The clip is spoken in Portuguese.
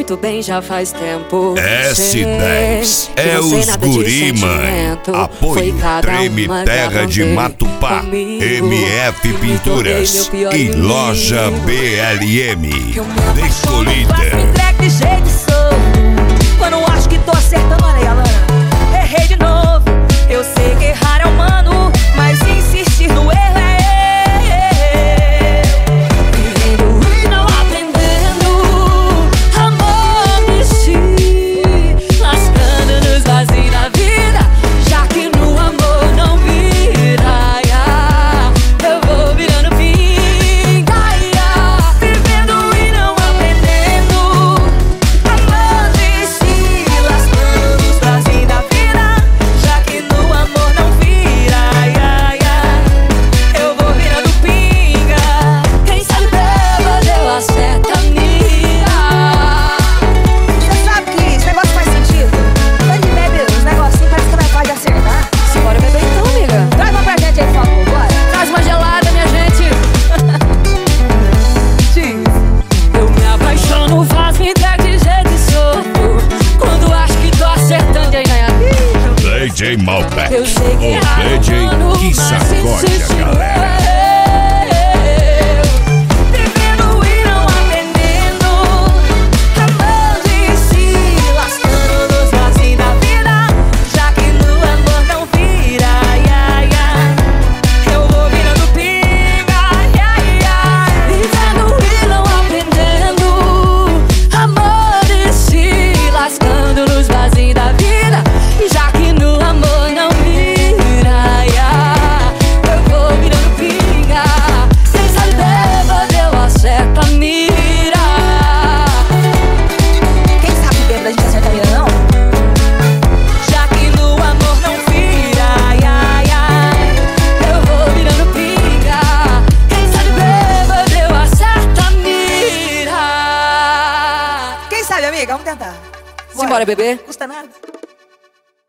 muito bem já faz tempo. S10 é os guri, mãe. Apoio Treme Terra de Matupá, MF Pinturas e Loja BLM. Decolida. Entregue de jeito e sou. Quando acho que tô acertando, olha aí, Alana, errei de novo. Eu sei que errar é humano, mas insistir no erro é DJ Malbec, o DJ que sacode a galera. Vivendo e não aprendendo, amando e se lascando nos vazios da vida, já que no amor não vira, ai, ai. Eu vou virando pinga, ai, ai. Vivendo e não aprendendo, amando e se lascando nos vazios da vida, já que no amor não vira, eu vou virando pinga. Quem sabe bêbado eu acerto a mira. Quem sabe bêbado a gente acerta a mira, não? Já que no amor não vira, eu vou virando pinga. Quem sabe bêbado eu acerto a mira. Quem sabe, amiga? Vamos tentar. Simbora, bebê? Custa nada.